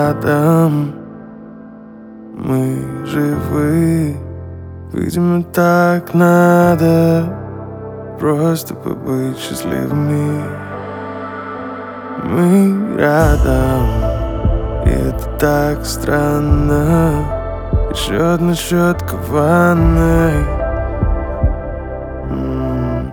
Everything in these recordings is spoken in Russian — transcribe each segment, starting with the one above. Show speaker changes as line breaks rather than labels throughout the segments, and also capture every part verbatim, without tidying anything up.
рядом, мы живы. Видимо, так надо, просто побыть счастливыми. Мы рядом, и это так странно. Еще одна щетка в ванной. М-м.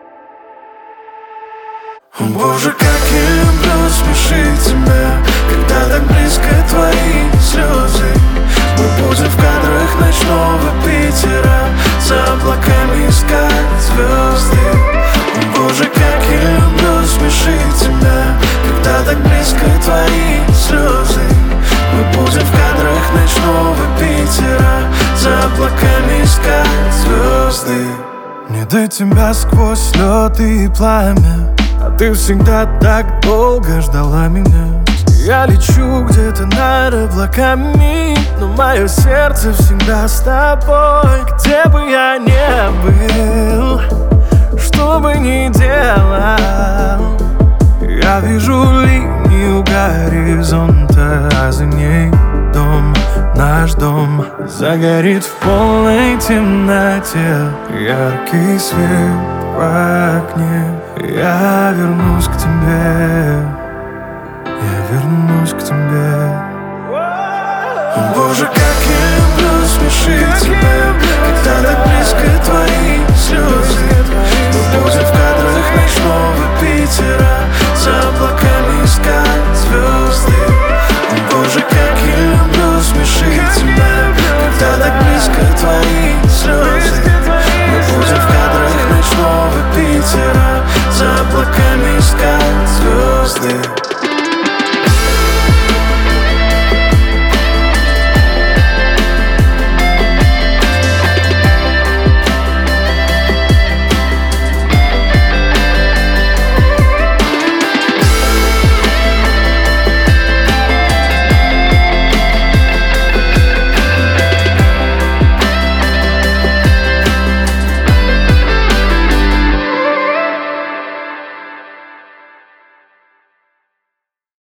О боже, как я люблю смешить тебя, когда так близко твои слезы. Мы будем в кадрах ночного Питера, за облаками искать звезды. О боже, как я люблю смешить тебя, когда так близко твои слезы. Мы будем в кадрах ночного Питера, за облаками искать звезды. Мне до тебя сквозь лед и пламя, а ты всегда так долго ждала меня. Я лечу где-то над облаками, но мое сердце всегда с тобой. Где бы я ни был, что бы ни делал, я вижу линию горизонта, а за ней дом, наш дом. Загорит в полной темноте яркий свет в окне. Я вернусь к тебе, я вернусь к тебе. О боже, как я люблю смешить тебя, когда так близко твои слезы. Мы будем в кадрах ночного Питера,